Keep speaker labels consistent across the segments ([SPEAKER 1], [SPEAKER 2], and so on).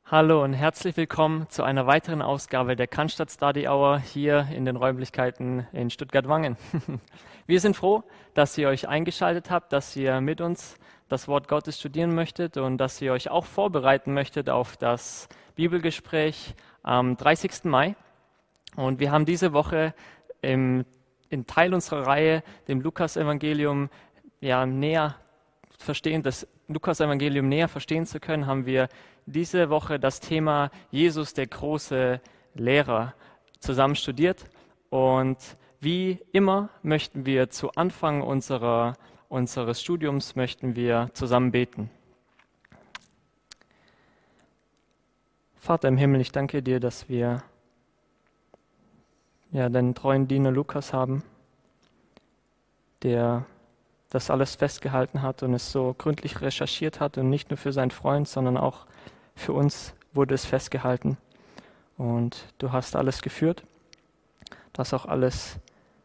[SPEAKER 1] Hallo und herzlich willkommen zu einer weiteren Ausgabe der Cannstatt Study Hour hier in den Räumlichkeiten in Stuttgart-Wangen. Wir sind froh, dass ihr euch eingeschaltet habt, dass ihr mit uns das Wort Gottes studieren möchtet und dass ihr euch auch vorbereiten möchtet auf das Bibelgespräch am 30. Mai. Und wir haben diese Woche in Teil unserer Reihe dem Lukas-Evangelium näher verstehen, das Lukas-Evangelium näher verstehen zu können, haben wir diese Woche das Thema Jesus, der große Lehrer, zusammen studiert. Und wie immer möchten wir zu Anfang unseres Studiums möchten wir zusammen beten. Vater im Himmel, ich danke dir, dass wir deinen treuen Diener Lukas haben, der das alles festgehalten hat und es so gründlich recherchiert hat und nicht nur für seinen Freund, sondern auch für uns wurde es festgehalten. Und du hast alles geführt, dass auch alles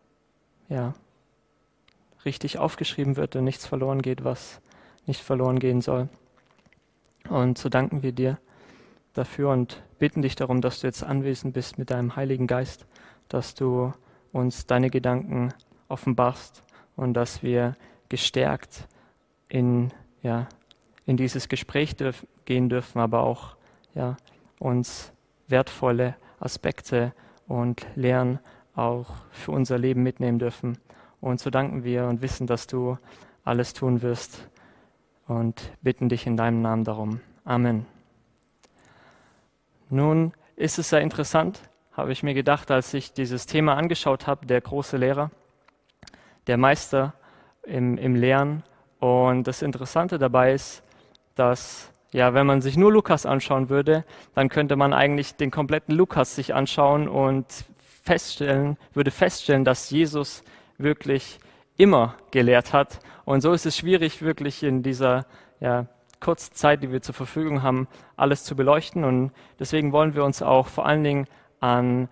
[SPEAKER 1] richtig aufgeschrieben wird und nichts verloren geht, was nicht verloren gehen soll. Und so danken wir dir dafür und bitten dich darum, dass du jetzt anwesend bist mit deinem Heiligen Geist, dass du uns deine Gedanken offenbarst und dass wir gestärkt in dieses Gespräch gehen dürfen, aber auch uns wertvolle Aspekte und Lehren auch für unser Leben mitnehmen dürfen. Und so danken wir und wissen, dass du alles tun wirst und bitten dich in deinem Namen darum. Amen. Nun ist es sehr interessant, habe ich mir gedacht, als ich dieses Thema angeschaut habe, der große Lehrer, der Meister im Lehren. Und das Interessante dabei ist, dass wenn man sich nur Lukas anschauen würde, dann könnte man eigentlich den kompletten Lukas sich anschauen und würde feststellen, dass Jesus wirklich immer gelehrt hat. Und so ist es schwierig, wirklich in dieser kurzen Zeit, die wir zur Verfügung haben, alles zu beleuchten. Und deswegen wollen wir uns auch vor allen Dingen an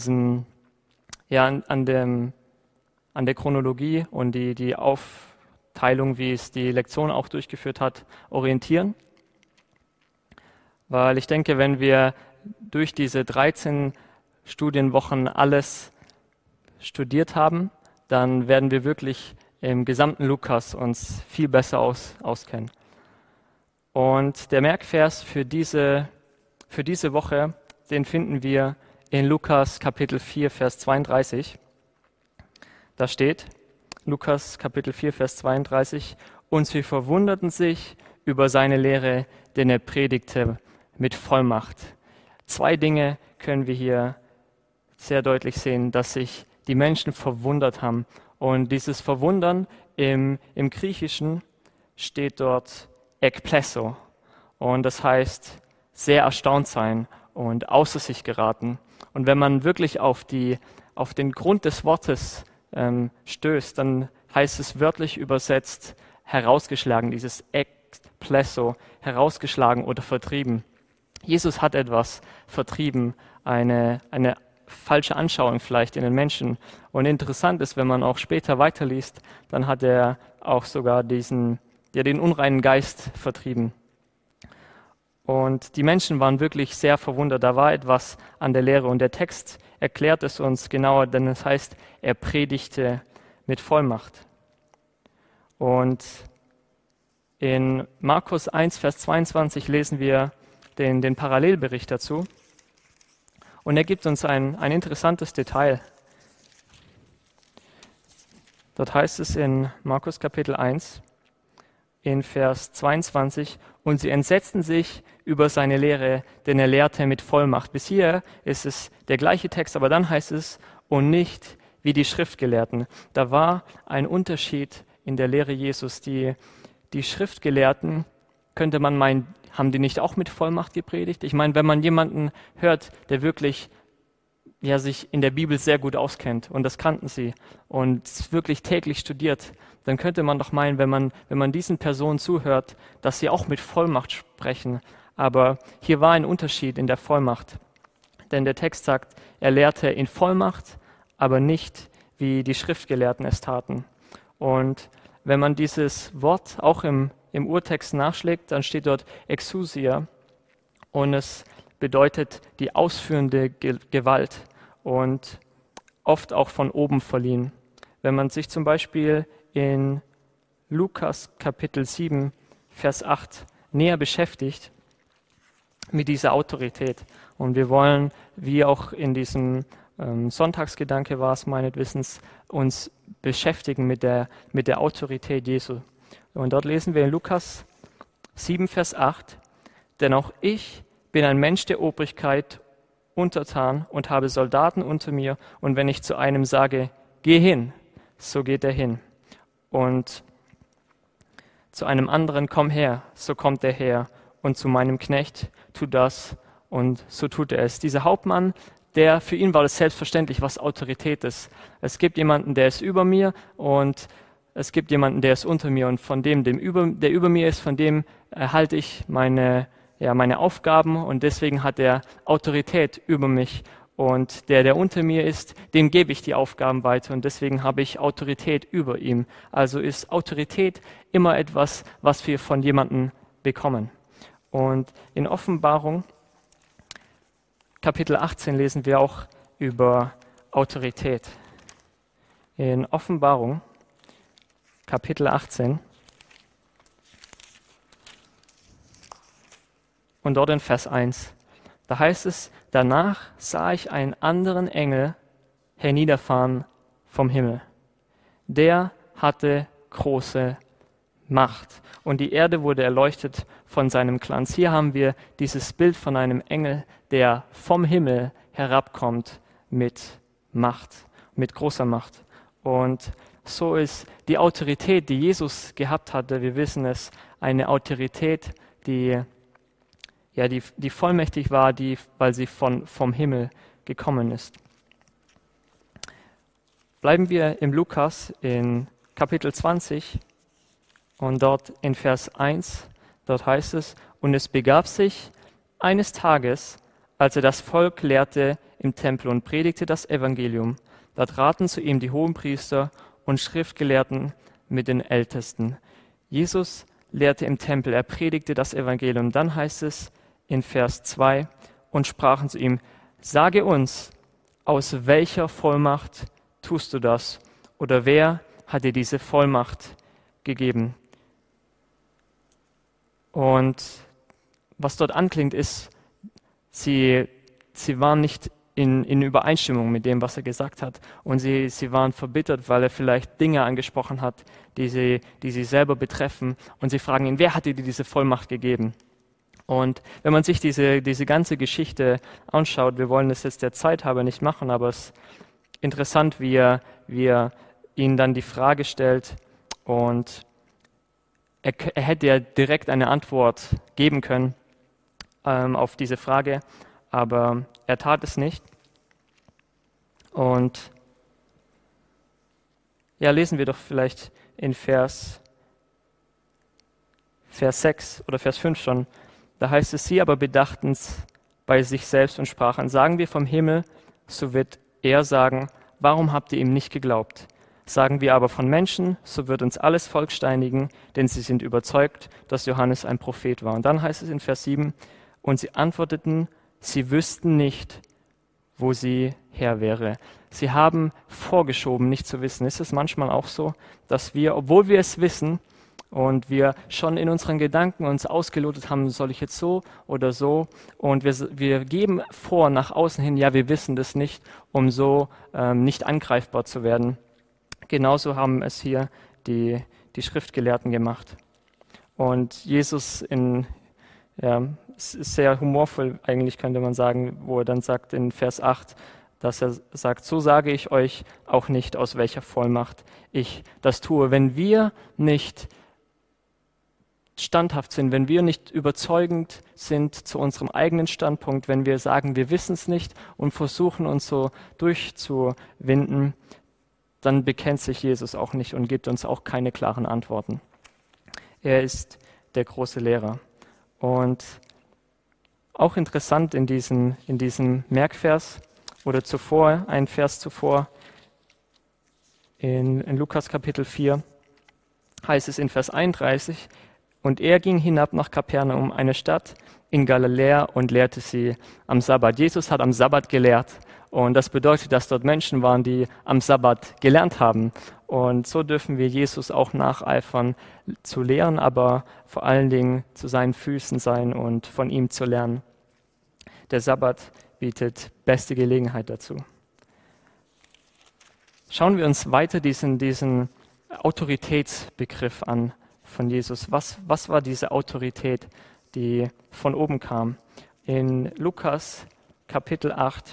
[SPEAKER 1] der Chronologie und die Aufteilung, wie es die Lektion auch durchgeführt hat, orientieren. Weil ich denke, wenn wir durch diese 13 Studienwochen alles studiert haben, dann werden wir wirklich im gesamten Lukas uns viel besser auskennen. Und der Merkvers für diese Woche, den finden wir in Lukas Kapitel 4, Vers 32. Da steht, Lukas Kapitel 4, Vers 32, und sie verwunderten sich über seine Lehre, denn er predigte mit Vollmacht. 2 Dinge können wir hier sehr deutlich sehen, dass sich die Menschen verwundert haben. Und dieses Verwundern im Griechischen steht dort ekplesso. Und das heißt sehr erstaunt sein und außer sich geraten. Und wenn man wirklich auf den Grund des Wortes stößt, dann heißt es wörtlich übersetzt herausgeschlagen, dieses ekplesso, herausgeschlagen oder vertrieben. Jesus hat etwas vertrieben, eine falsche Anschauung vielleicht in den Menschen. Und interessant ist, wenn man auch später weiterliest, dann hat er auch sogar den unreinen Geist vertrieben. Und die Menschen waren wirklich sehr verwundert. Da war etwas an der Lehre. Und der Text erklärt es uns genauer, denn es heißt, er predigte mit Vollmacht. Und in Markus 1, Vers 22 lesen wir den Parallelbericht dazu. Und er gibt uns ein interessantes Detail. Dort heißt es in Markus Kapitel 1, in Vers 22, und sie entsetzten sich über seine Lehre, denn er lehrte mit Vollmacht. Bis hier ist es der gleiche Text, aber dann heißt es, und nicht wie die Schriftgelehrten. Da war ein Unterschied in der Lehre Jesus. Die Schriftgelehrten, könnte man meinen, haben die nicht auch mit Vollmacht gepredigt? Ich meine, wenn man jemanden hört, der wirklich sich in der Bibel sehr gut auskennt, und das kannten sie, und wirklich täglich studiert, dann könnte man doch meinen, wenn man diesen Personen zuhört, dass sie auch mit Vollmacht sprechen. Aber hier war ein Unterschied in der Vollmacht. Denn der Text sagt, er lehrte in Vollmacht, aber nicht, wie die Schriftgelehrten es taten. Und wenn man dieses Wort auch im Urtext nachschlägt, dann steht dort Exousia. und es bedeutet die ausführende Gewalt und oft auch von oben verliehen. Wenn man sich zum Beispiel in Lukas Kapitel 7, Vers 8 näher beschäftigt mit dieser Autorität. Und wir wollen, wie auch in diesem Sonntagsgedanke war es meines Wissens, uns beschäftigen mit der Autorität Jesu. Und dort lesen wir in Lukas 7, Vers 8, denn auch ich bin ein Mensch der Obrigkeit untertan und habe Soldaten unter mir. Und wenn ich zu einem sage, geh hin, so geht er hin. Und zu einem anderen, komm her, so kommt er her. Und zu meinem Knecht, tu das, und so tut er es. Dieser Hauptmann, für ihn war das selbstverständlich, was Autorität ist. Es gibt jemanden, der ist über mir, und es gibt jemanden, der ist unter mir. Und von dem, der über mir ist, von dem erhalte ich meine Aufgaben, und deswegen hat er Autorität über mich. Und der unter mir ist, dem gebe ich die Aufgaben weiter, und deswegen habe ich Autorität über ihm. Also ist Autorität immer etwas, was wir von jemandem bekommen. Und in Offenbarung, Kapitel 18, lesen wir auch über Autorität. In Offenbarung, Kapitel 18, und dort in Vers 1, da heißt es, danach sah ich einen anderen Engel herniederfahren vom Himmel. Der hatte große Macht, und die Erde wurde erleuchtet von seinem Glanz. Hier haben wir dieses Bild von einem Engel, der vom Himmel herabkommt mit Macht, mit großer Macht. Und so ist die Autorität, die Jesus gehabt hatte, wir wissen es, eine Autorität, die vollmächtig war, weil sie vom Himmel gekommen ist. Bleiben wir im Lukas in Kapitel 20 und dort in Vers 1, dort heißt es, und es begab sich eines Tages, als er das Volk lehrte im Tempel und predigte das Evangelium, da traten zu ihm die Hohenpriester und Schriftgelehrten mit den Ältesten. Jesus lehrte im Tempel, er predigte das Evangelium. Dann heißt es in Vers 2, und sprachen zu ihm, sage uns, aus welcher Vollmacht tust du das? Oder wer hat dir diese Vollmacht gegeben? Und was dort anklingt, ist, sie waren nicht in Übereinstimmung mit dem, was er gesagt hat. Und sie waren verbittert, weil er vielleicht Dinge angesprochen hat, die sie selber betreffen. Und sie fragen ihn, wer hat dir diese Vollmacht gegeben? Und wenn man sich diese ganze Geschichte anschaut, wir wollen es jetzt der Zeit halber nicht machen, aber es ist interessant, wie er ihnen dann die Frage stellt, und er hätte ja direkt eine Antwort geben können auf diese Frage, aber er tat es nicht. Und ja, lesen wir doch vielleicht in Vers 6 oder Vers 5 schon. Da heißt es, sie aber bedachten's bei sich selbst und sprachen, sagen wir vom Himmel, so wird er sagen, warum habt ihr ihm nicht geglaubt? Sagen wir aber von Menschen, so wird uns alles Volk steinigen, denn sie sind überzeugt, dass Johannes ein Prophet war. Und dann heißt es in Vers 7, und sie antworteten, sie wüssten nicht, wo sie her wäre. Sie haben vorgeschoben, nicht zu wissen. Ist es manchmal auch so, dass wir, obwohl wir es wissen und wir schon in unseren Gedanken uns ausgelotet haben, soll ich jetzt so oder so, und wir geben vor nach außen hin, ja, wir wissen das nicht, um so nicht angreifbar zu werden. Genauso haben es hier die Schriftgelehrten gemacht. Und Jesus es ist sehr humorvoll, eigentlich könnte man sagen, wo er dann sagt in Vers 8, dass er sagt, so sage ich euch auch nicht, aus welcher Vollmacht ich das tue. Wenn wir nicht standhaft sind, wenn wir nicht überzeugend sind zu unserem eigenen Standpunkt, wenn wir sagen, wir wissen es nicht und versuchen uns so durchzuwinden, dann bekennt sich Jesus auch nicht und gibt uns auch keine klaren Antworten. Er ist der große Lehrer. Und auch interessant in diesem Merkvers oder zuvor, ein Vers zuvor, in Lukas Kapitel 4, heißt es in Vers 31, und er ging hinab nach Kapernaum, eine Stadt, in Galiläa und lehrte sie am Sabbat. Jesus hat am Sabbat gelehrt und das bedeutet, dass dort Menschen waren, die am Sabbat gelernt haben. Und so dürfen wir Jesus auch nacheifern, zu lehren, aber vor allen Dingen zu seinen Füßen sein und von ihm zu lernen. Der Sabbat bietet beste Gelegenheit dazu. Schauen wir uns weiter diesen Autoritätsbegriff an von Jesus. Was war diese Autorität, die von oben kam? In Lukas Kapitel 8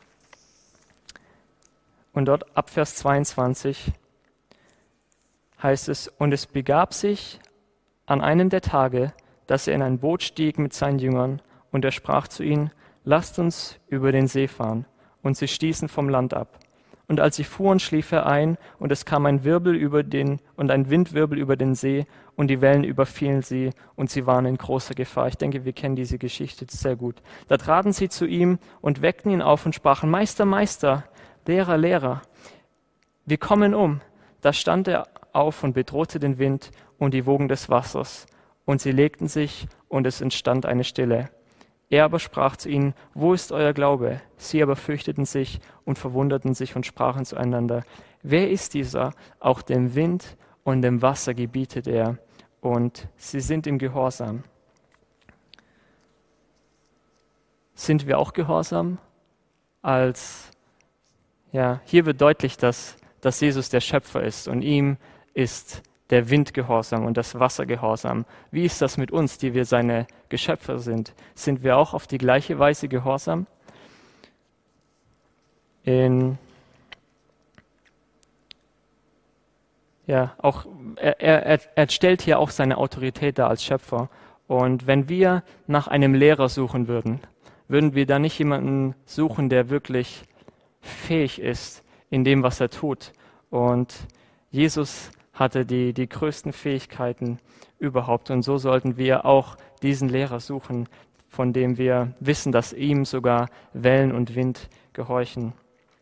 [SPEAKER 1] und dort ab Vers 22 heißt es, und es begab sich an einem der Tage, dass er in ein Boot stieg mit seinen Jüngern, und er sprach zu ihnen, lasst uns über den See fahren. Und sie stießen vom Land ab. Und als sie fuhren, schlief er ein, und es kam ein Windwirbel über den See, und die Wellen überfielen sie, und sie waren in großer Gefahr. Ich denke, wir kennen diese Geschichte sehr gut. Da traten sie zu ihm und weckten ihn auf und sprachen, Meister, Meister, Lehrer, Lehrer, wir kommen um. Da stand er auf und bedrohte den Wind und die Wogen des Wassers, und sie legten sich, und es entstand eine Stille. Er aber sprach zu ihnen, wo ist euer Glaube? Sie aber fürchteten sich und verwunderten sich und sprachen zueinander, wer ist dieser? Auch dem Wind und dem Wasser gebietet er, und sie sind ihm gehorsam. Sind wir auch gehorsam? Hier wird deutlich, dass Jesus der Schöpfer ist und ihm ist der Wind gehorsam und das Wasser gehorsam. Wie ist das mit uns, die wir seine Geschöpfe sind? Sind wir auch auf die gleiche Weise gehorsam? Er stellt hier auch seine Autorität dar als Schöpfer. Und wenn wir nach einem Lehrer suchen würden wir da nicht jemanden suchen, der wirklich fähig ist in dem, was er tut. Und Jesus hatte die größten Fähigkeiten überhaupt. Und so sollten wir auch diesen Lehrer suchen, von dem wir wissen, dass ihm sogar Wellen und Wind gehorchen.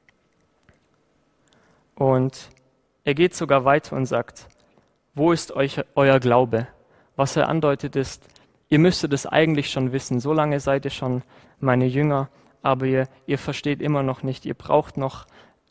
[SPEAKER 1] Und er geht sogar weiter und sagt, wo ist euer Glaube? Was er andeutet ist, ihr müsstet es eigentlich schon wissen, so lange seid ihr schon meine Jünger, aber ihr versteht immer noch nicht, ihr braucht noch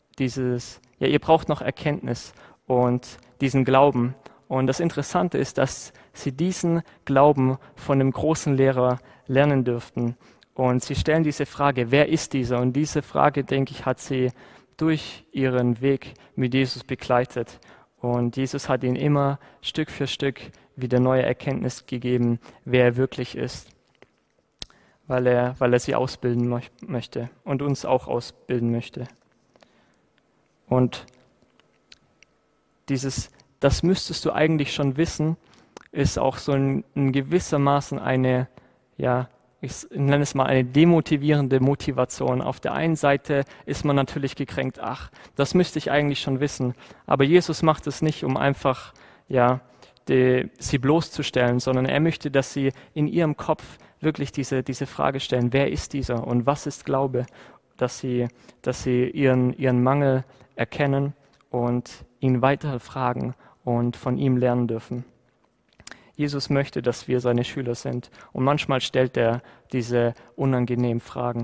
[SPEAKER 1] Erkenntnis und diesen Glauben. Und das Interessante ist, dass sie diesen Glauben von einem großen Lehrer lernen dürften. Und sie stellen diese Frage, wer ist dieser? Und diese Frage, denke ich, hat sie durch ihren Weg mit Jesus begleitet. Und Jesus hat ihnen immer Stück für Stück wieder neue Erkenntnis gegeben, wer er wirklich ist, weil er sie ausbilden möchte und uns auch ausbilden möchte. Und das müsstest du eigentlich schon wissen, ist auch so in gewissermaßen ich nenne es mal eine demotivierende Motivation. Auf der einen Seite ist man natürlich gekränkt, das müsste ich eigentlich schon wissen. Aber Jesus macht es nicht, um einfach sie bloßzustellen, sondern er möchte, dass sie in ihrem Kopf wirklich diese Frage stellen, wer ist dieser und was ist Glaube? Dass sie ihren Mangel erkennen und ihn weiter fragen und von ihm lernen dürfen. Jesus möchte, dass wir seine Schüler sind. Und manchmal stellt er diese unangenehmen Fragen.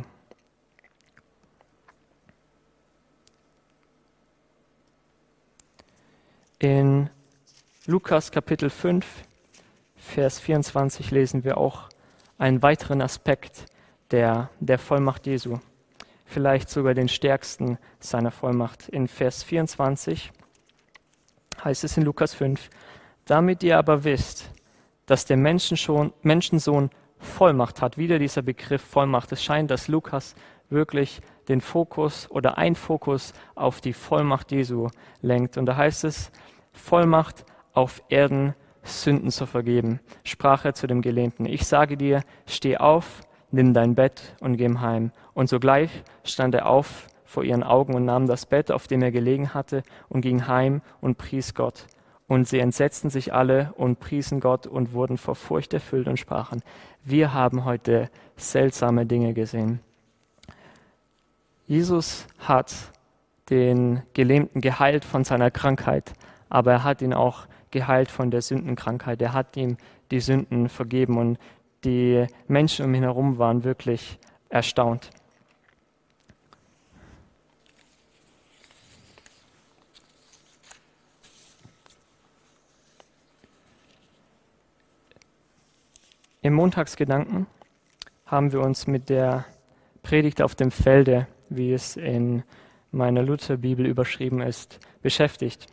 [SPEAKER 1] In Lukas Kapitel 5, Vers 24 lesen wir auch einen weiteren Aspekt der Vollmacht Jesu. Vielleicht sogar den stärksten seiner Vollmacht. In Vers 24 heißt es in Lukas 5, damit ihr aber wisst, dass der Menschensohn Vollmacht hat. Wieder dieser Begriff Vollmacht. Es scheint, dass Lukas wirklich den Fokus oder ein Fokus auf die Vollmacht Jesu lenkt. Und da heißt es, Vollmacht auf Erden, Sünden zu vergeben. Sprach er zu dem Gelähmten, ich sage dir, steh auf, nimm dein Bett und geh heim. Und sogleich stand er auf vor ihren Augen und nahm das Bett, auf dem er gelegen hatte, und ging heim und pries Gott. Und sie entsetzten sich alle und priesen Gott und wurden vor Furcht erfüllt und sprachen, wir haben heute seltsame Dinge gesehen. Jesus hat den Gelähmten geheilt von seiner Krankheit, aber er hat ihn auch geheilt von der Sündenkrankheit. Er hat ihm die Sünden vergeben und die Menschen um ihn herum waren wirklich erstaunt. Im Montagsgedanken haben wir uns mit der Predigt auf dem Felde, wie es in meiner Lutherbibel überschrieben ist, beschäftigt.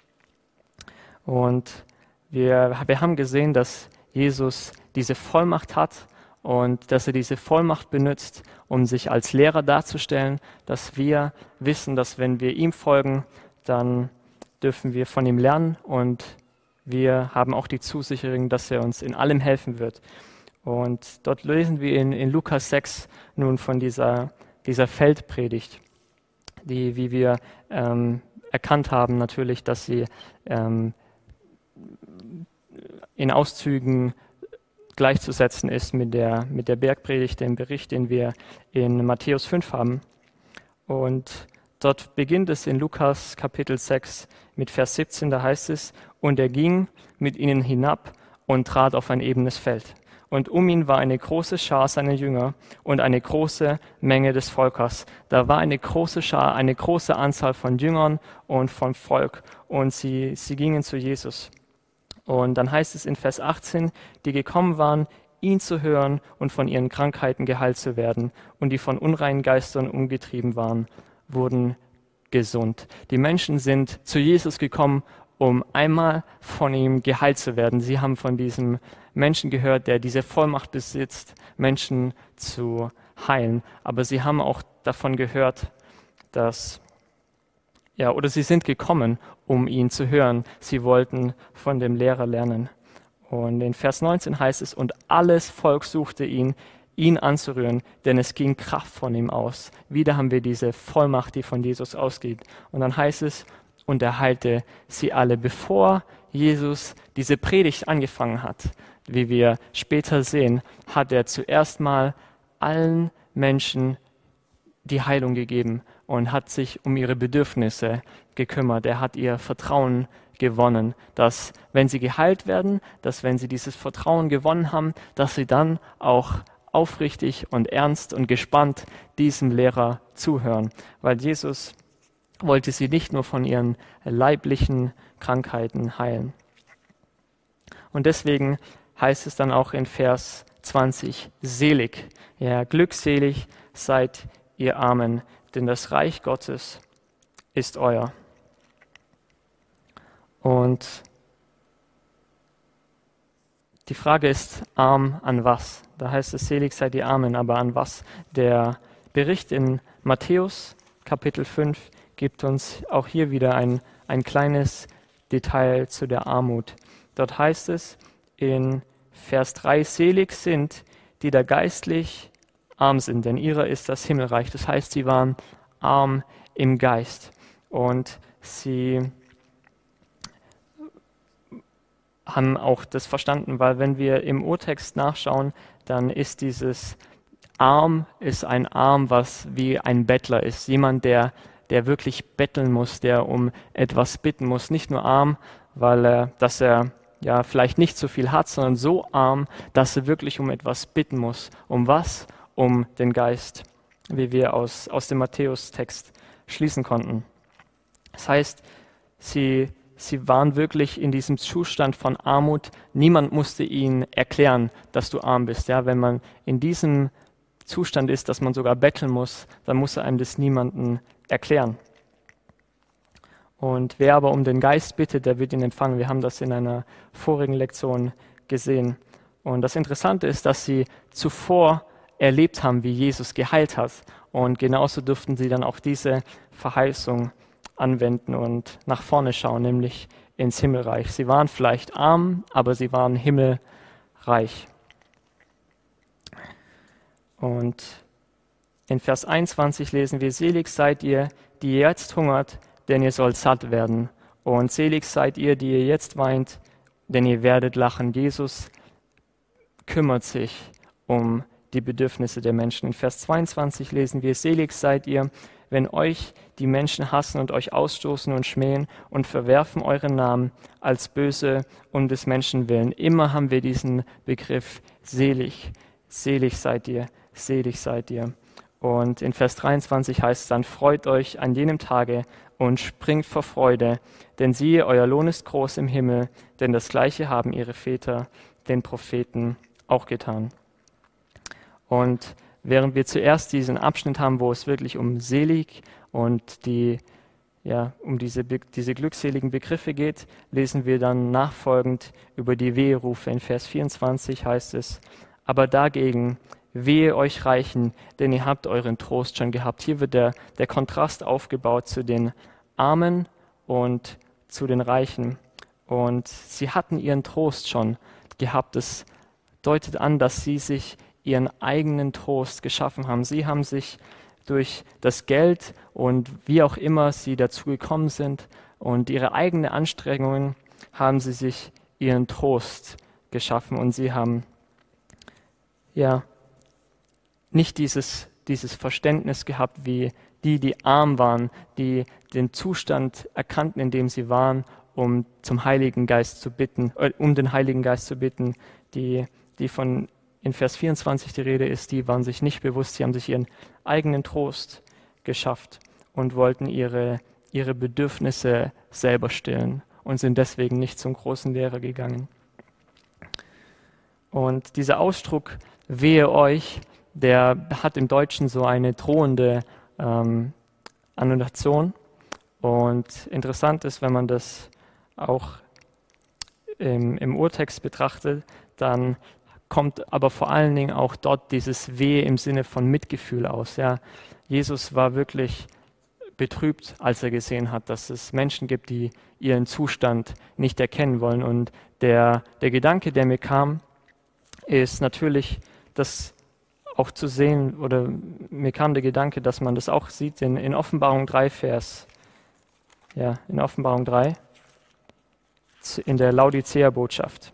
[SPEAKER 1] Und wir haben gesehen, dass Jesus diese Vollmacht hat und dass er diese Vollmacht benutzt, um sich als Lehrer darzustellen, dass wir wissen, dass wenn wir ihm folgen, dann dürfen wir von ihm lernen und wir haben auch die Zusicherung, dass er uns in allem helfen wird. Und dort lesen wir in Lukas 6 nun von dieser Feldpredigt, die, wie wir erkannt haben, natürlich, dass sie in Auszügen gleichzusetzen ist mit der Bergpredigt, dem Bericht, den wir in Matthäus 5 haben. Und dort beginnt es in Lukas Kapitel 6 mit Vers 17, da heißt es, und er ging mit ihnen hinab und trat auf ein ebenes Feld. Und um ihn war eine große Schar seiner Jünger und eine große Menge des Volkes. Da war eine große Schar, eine große Anzahl von Jüngern und vom Volk. Und sie gingen zu Jesus. Und dann heißt es in Vers 18, die gekommen waren, ihn zu hören und von ihren Krankheiten geheilt zu werden. Und die von unreinen Geistern umgetrieben waren, wurden gesund. Die Menschen sind zu Jesus gekommen, um einmal von ihm geheilt zu werden. Sie haben von diesem Menschen gehört, der diese Vollmacht besitzt, Menschen zu heilen. Aber sie haben auch davon gehört, oder sie sind gekommen, um ihn zu hören. Sie wollten von dem Lehrer lernen. Und in Vers 19 heißt es, und alles Volk suchte ihn anzurühren, denn es ging Kraft von ihm aus. Wieder haben wir diese Vollmacht, die von Jesus ausgeht. Und dann heißt es, und er heilte sie alle, bevor Jesus diese Predigt angefangen hat. Wie wir später sehen, hat er zuerst mal allen Menschen die Heilung gegeben und hat sich um ihre Bedürfnisse gekümmert. Er hat ihr Vertrauen gewonnen, dass wenn sie geheilt werden, dass wenn sie dieses Vertrauen gewonnen haben, dass sie dann auch aufrichtig und ernst und gespannt diesem Lehrer zuhören. Weil Jesus wollte sie nicht nur von ihren leiblichen Krankheiten heilen. Und deswegen heißt es dann auch in Vers 20, selig, ja, glückselig seid ihr Armen, denn das Reich Gottes ist euer. Und die Frage ist, arm an was? Da heißt es, selig seid ihr Armen, aber an was? Der Bericht in Matthäus Kapitel 5 gibt uns auch hier wieder ein kleines Detail zu der Armut. Dort heißt es in Vers 3, selig sind, die da geistlich arm sind, denn ihrer ist das Himmelreich. Das heißt, sie waren arm im Geist. Und sie haben auch das verstanden, weil wenn wir im Urtext nachschauen, dann ist dieses Arm ein Arm, was wie ein Bettler ist. Jemand, der wirklich betteln muss, der um etwas bitten muss. Nicht nur arm, weil er ja vielleicht nicht so viel hat, sondern so arm, dass er wirklich um etwas bitten muss. Um was? Um den Geist, wie wir aus dem Matthäus-Text schließen konnten. Das heißt, sie waren wirklich in diesem Zustand von Armut. Niemand musste ihnen erklären, dass du arm bist. Ja, wenn man in diesem Zustand ist, dass man sogar betteln muss, dann muss einem das niemanden erklären. Und wer aber um den Geist bittet, der wird ihn empfangen. Wir haben das in einer vorigen Lektion gesehen. Und das Interessante ist, dass sie zuvor erlebt haben, wie Jesus geheilt hat. Und genauso durften sie dann auch diese Verheißung anwenden und nach vorne schauen, nämlich ins Himmelreich. Sie waren vielleicht arm, aber sie waren himmelreich. Und in Vers 21 lesen wir, selig seid ihr, die ihr jetzt hungert, denn ihr sollt satt werden. Und selig seid ihr, die ihr jetzt weint, denn ihr werdet lachen. Jesus kümmert sich um die Bedürfnisse der Menschen. In Vers 22 lesen wir, selig seid ihr, wenn euch die Menschen hassen und euch ausstoßen und schmähen und verwerfen euren Namen als böse um des Menschen willen. Immer haben wir diesen Begriff selig, selig seid ihr, selig seid ihr. Und in Vers 23 heißt es dann, freut euch an jenem Tage und springt vor Freude, denn siehe, euer Lohn ist groß im Himmel, denn das Gleiche haben ihre Väter den Propheten auch getan. Und während wir zuerst diesen Abschnitt haben, wo es wirklich um selig und um diese glückseligen Begriffe geht, lesen wir dann nachfolgend über die Weherufe. In Vers 24 heißt es, aber dagegen wehe euch Reichen, denn ihr habt euren Trost schon gehabt. Hier wird der Kontrast aufgebaut zu den Armen und zu den Reichen. Und sie hatten ihren Trost schon gehabt. Es deutet an, dass sie sich ihren eigenen Trost geschaffen haben. Sie haben sich durch das Geld und wie auch immer sie dazu gekommen sind und ihre eigenen Anstrengungen haben sie sich ihren Trost geschaffen. Und sie haben nicht dieses Verständnis gehabt, wie die arm waren, die den Zustand erkannten, in dem sie waren, um den Heiligen Geist zu bitten, die von in Vers 24 die Rede ist, die waren sich nicht bewusst, sie haben sich ihren eigenen Trost geschafft und wollten ihre Bedürfnisse selber stillen und sind deswegen nicht zum großen Lehrer gegangen. Und dieser Ausdruck, wehe euch, der hat im Deutschen so eine drohende Annotation. Und interessant ist, wenn man das auch im Urtext betrachtet, dann kommt aber vor allen Dingen auch dort dieses Wehe im Sinne von Mitgefühl aus. Ja. Jesus war wirklich betrübt, als er gesehen hat, dass es Menschen gibt, die ihren Zustand nicht erkennen wollen. Und der Gedanke, der mir kam, ist natürlich, das auch zu sehen, oder mir kam der Gedanke, dass man das auch sieht in Offenbarung 3, in Offenbarung 3, in der Laodicea-Botschaft,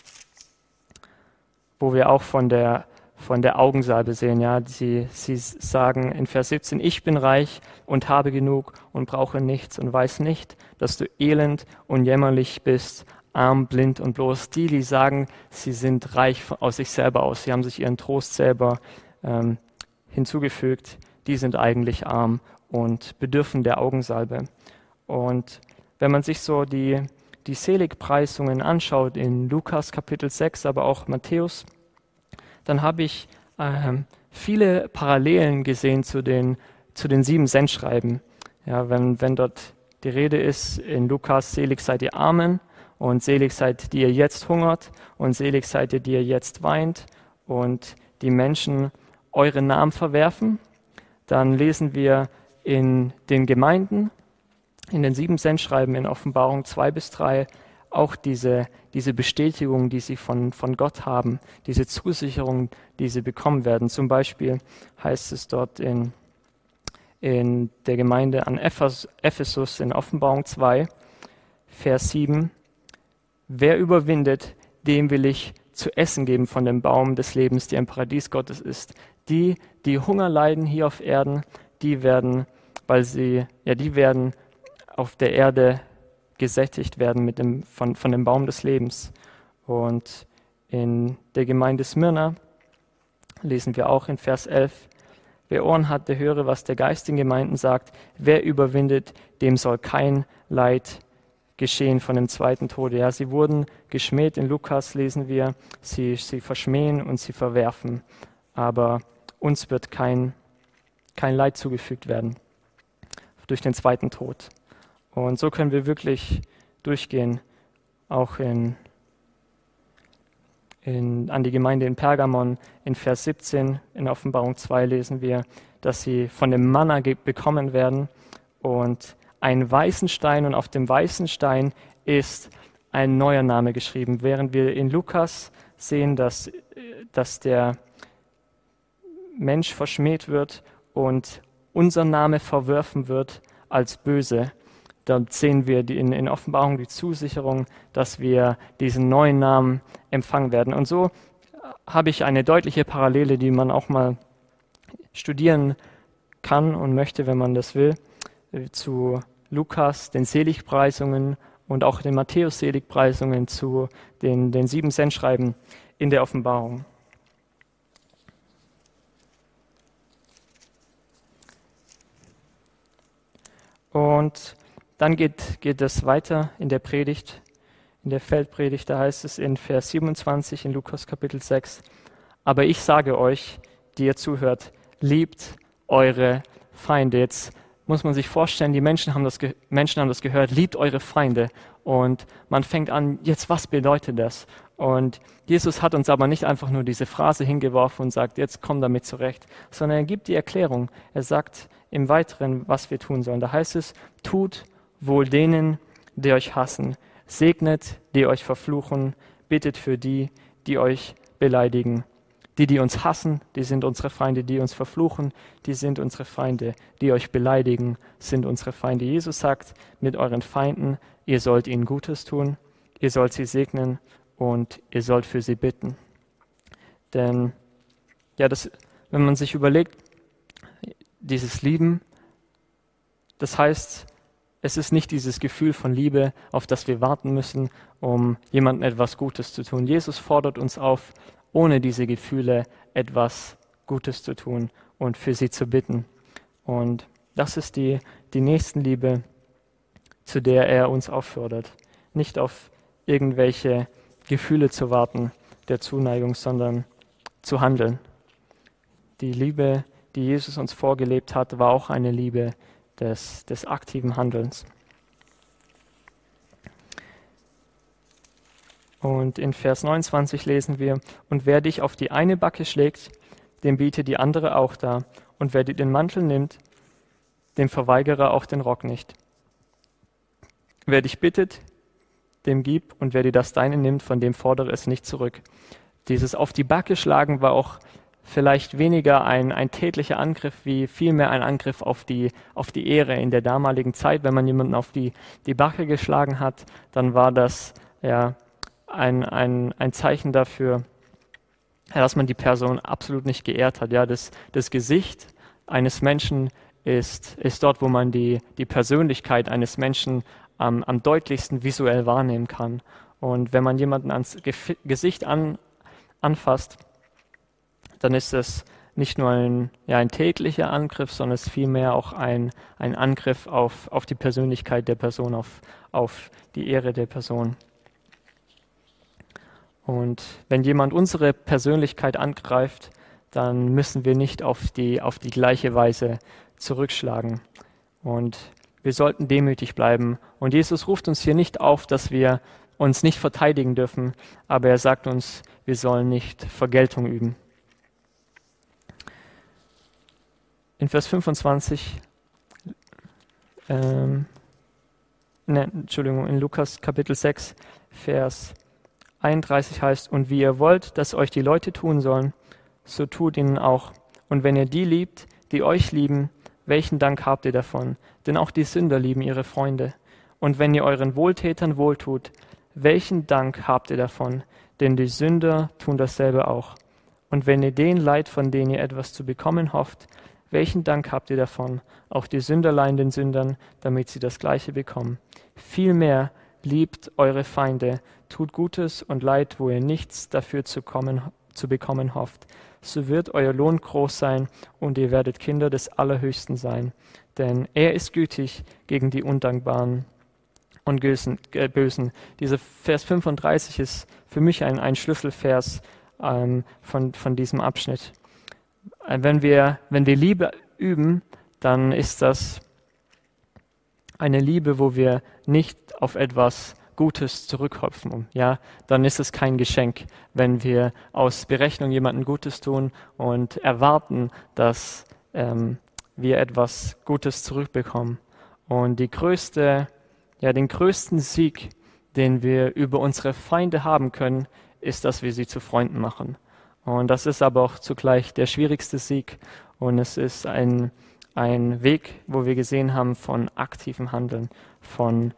[SPEAKER 1] wo wir auch von der Augensalbe sehen. Ja, sie sagen in Vers 17, ich bin reich und habe genug und brauche nichts und weiß nicht, dass du elend und jämmerlich bist, arm, blind und bloß. Die sagen, sie sind reich aus sich selber aus. Sie haben sich ihren Trost selber hinzugefügt. Die sind eigentlich arm und bedürfen der Augensalbe. Und wenn man sich so die Seligpreisungen anschaut in Lukas Kapitel 6, aber auch Matthäus, dann habe ich viele Parallelen gesehen zu den 7 Sendschreiben. Ja, wenn dort die Rede ist in Lukas, selig seid ihr Armen und selig seid, die ihr jetzt hungert und selig seid ihr, die ihr jetzt weint und die Menschen eure Namen verwerfen, dann lesen wir in den Gemeinden, in den 7 Sendschreiben in Offenbarung 2-3 auch diese Bestätigung, die sie von Gott haben, diese Zusicherung, die sie bekommen werden. Zum Beispiel heißt es dort in der Gemeinde an Ephesus in Offenbarung 2, Vers 7, wer überwindet, dem will ich zu essen geben von dem Baum des Lebens, der im Paradies Gottes ist. Die Hunger leiden hier auf Erden, die werden auf der Erde gesättigt werden von dem Baum des Lebens. Und in der Gemeinde Smyrna lesen wir auch in Vers 11, wer Ohren hat, der höre, was der Geist den Gemeinden sagt. Wer überwindet, dem soll kein Leid geschehen von dem zweiten Tode. Ja, sie wurden geschmäht. In Lukas lesen wir, sie verschmähen und sie verwerfen. Aber uns wird kein Leid zugefügt werden durch den zweiten Tod. Und so können wir wirklich durchgehen, auch an die Gemeinde in Pergamon. In Vers 17 in Offenbarung 2 lesen wir, dass sie von dem Manna bekommen werden und einen weißen Stein, und auf dem weißen Stein ist ein neuer Name geschrieben. Während wir in Lukas sehen, dass der Mensch verschmäht wird und unser Name verworfen wird als böse, dann sehen wir in Offenbarung die Zusicherung, dass wir diesen neuen Namen empfangen werden. Und so habe ich eine deutliche Parallele, die man auch mal studieren kann und möchte, wenn man das will, zu Lukas, den Seligpreisungen und auch den Matthäus-Seligpreisungen, zu den 7 Sendschreiben in der Offenbarung. Und dann geht es weiter in der Predigt, in der Feldpredigt, da heißt es in Vers 27 in Lukas Kapitel 6, aber ich sage euch, die ihr zuhört, liebt eure Feinde. Jetzt muss man sich vorstellen, die Menschen haben das gehört, liebt eure Feinde. Und man fängt an, jetzt was bedeutet das? Und Jesus hat uns aber nicht einfach nur diese Phrase hingeworfen und sagt, jetzt komm damit zurecht, sondern er gibt die Erklärung. Er sagt im Weiteren, was wir tun sollen. Da heißt es, tut wohl denen, die euch hassen, segnet, die euch verfluchen, bittet für die, die euch beleidigen. Die uns hassen, die sind unsere Feinde, die uns verfluchen, die sind unsere Feinde, die euch beleidigen, sind unsere Feinde. Jesus sagt mit euren Feinden, ihr sollt ihnen Gutes tun, ihr sollt sie segnen und ihr sollt für sie bitten. Denn ja, wenn man sich überlegt, dieses Lieben, das heißt, es ist nicht dieses Gefühl von Liebe, auf das wir warten müssen, um jemandem etwas Gutes zu tun. Jesus fordert uns auf, ohne diese Gefühle etwas Gutes zu tun und für sie zu bitten. Und das ist die Nächstenliebe, zu der er uns auffordert. Nicht auf irgendwelche Gefühle zu warten, der Zuneigung, sondern zu handeln. Die Liebe, die Jesus uns vorgelebt hat, war auch eine Liebe des aktiven Handelns. Und in Vers 29 lesen wir, und wer dich auf die eine Backe schlägt, dem biete die andere auch dar. Und wer dir den Mantel nimmt, dem verweigere auch den Rock nicht. Wer dich bittet, dem gib, und wer dir das Deine nimmt, von dem fordere es nicht zurück. Dieses auf die Backe schlagen war auch vielleicht weniger ein tätlicher Angriff, wie vielmehr ein Angriff auf die Ehre in der damaligen Zeit. Wenn man jemanden auf die Backe geschlagen hat, dann war das ja ein Zeichen dafür, dass man die Person absolut nicht geehrt hat. Ja, das Gesicht eines Menschen ist dort, wo man die Persönlichkeit eines Menschen am deutlichsten visuell wahrnehmen kann. Und wenn man jemanden ans Gesicht anfasst, dann ist es nicht nur ein tätlicher Angriff, sondern es ist vielmehr auch ein Angriff auf die Persönlichkeit der Person, auf die Ehre der Person. Und wenn jemand unsere Persönlichkeit angreift, dann müssen wir nicht auf die gleiche Weise zurückschlagen. Und wir sollten demütig bleiben. Und Jesus ruft uns hier nicht auf, dass wir uns nicht verteidigen dürfen, aber er sagt uns, wir sollen nicht Vergeltung üben. In Vers 25, in Lukas Kapitel 6, Vers 31 heißt, und wie ihr wollt, dass euch die Leute tun sollen, so tut ihnen auch. Und wenn ihr die liebt, die euch lieben, welchen Dank habt ihr davon? Denn auch die Sünder lieben ihre Freunde. Und wenn ihr euren Wohltätern wohltut, welchen Dank habt ihr davon? Denn die Sünder tun dasselbe auch. Und wenn ihr den leiht, von denen ihr etwas zu bekommen hofft, welchen Dank habt ihr davon? Auch die Sünder leihen den Sündern, damit sie das Gleiche bekommen. Vielmehr liebt eure Feinde, tut Gutes und leiht, wo ihr nichts dafür zu bekommen hofft. So wird euer Lohn groß sein und ihr werdet Kinder des Allerhöchsten sein. Denn er ist gütig gegen die Undankbaren und Bösen. Dieser Vers 35 ist für mich ein Schlüsselvers von diesem Abschnitt. Wenn wir Liebe üben, dann ist das eine Liebe, wo wir nicht auf etwas Gutes zurückhopfen. Ja, dann ist es kein Geschenk, wenn wir aus Berechnung jemandem Gutes tun und erwarten, dass wir etwas Gutes zurückbekommen. Und den größten Sieg, den wir über unsere Feinde haben können, ist, dass wir sie zu Freunden machen. Und das ist aber auch zugleich der schwierigste Sieg. Und es ist ein Weg, wo wir gesehen haben von aktivem Handeln, von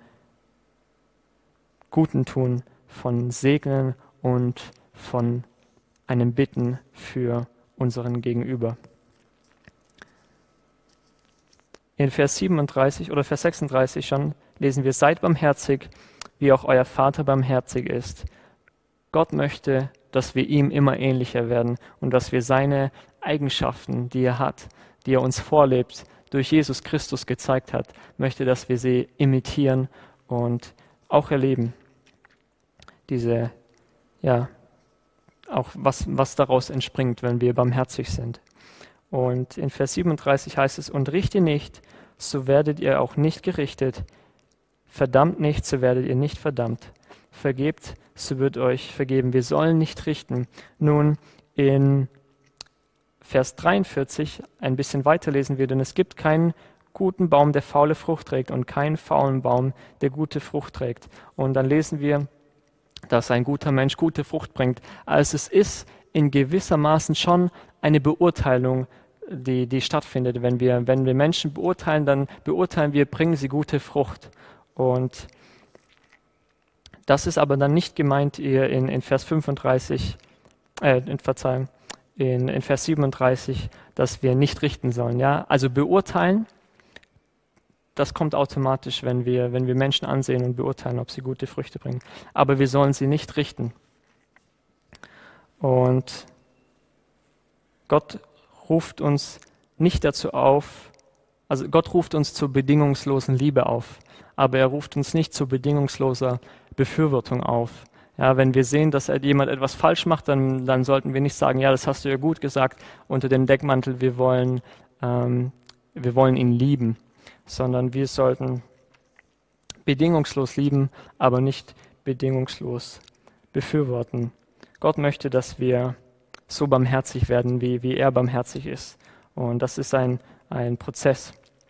[SPEAKER 1] Guten tun, von Segnen und von einem Bitten für unseren Gegenüber. In Vers 37 oder Vers 36 schon lesen wir, seid barmherzig, wie auch euer Vater barmherzig ist. Gott möchte, dass wir ihm immer ähnlicher werden und dass wir seine Eigenschaften, die er hat, die er uns vorlebt, durch Jesus Christus gezeigt hat, möchte, dass wir sie imitieren und auch erleben. Diese, ja, auch was daraus entspringt, wenn wir barmherzig sind. Und in Vers 37 heißt es, und richte nicht, so werdet ihr auch nicht gerichtet. Verdammt nicht, so werdet ihr nicht verdammt. Vergebt, so wird euch vergeben. Wir sollen nicht richten. Nun, in Vers 43 ein bisschen weiterlesen wir, denn es gibt keinen guten Baum, der faule Frucht trägt und keinen faulen Baum, der gute Frucht trägt. Und dann lesen wir, dass ein guter Mensch gute Frucht bringt. Also es ist in gewissermaßen schon eine Beurteilung, die stattfindet. Wenn wir Menschen beurteilen, dann beurteilen wir, bringen sie gute Frucht. Und das ist aber dann nicht gemeint hier in Vers 35, in Vers 37, dass wir nicht richten sollen. Ja? Also beurteilen, das kommt automatisch, wenn wir Menschen ansehen und beurteilen, ob sie gute Früchte bringen. Aber wir sollen sie nicht richten. Und Gott ruft uns nicht dazu auf, also Gott ruft uns zur bedingungslosen Liebe auf, aber er ruft uns nicht zu bedingungsloser Befürwortung auf. Ja, wenn wir sehen, dass jemand etwas falsch macht, dann sollten wir nicht sagen, ja, das hast du ja gut gesagt, unter dem Deckmantel, wir wollen ihn lieben, sondern wir sollten bedingungslos lieben, aber nicht bedingungslos befürworten. Gott möchte, dass wir so barmherzig werden, wie er barmherzig ist. Und das ist ein Prozess.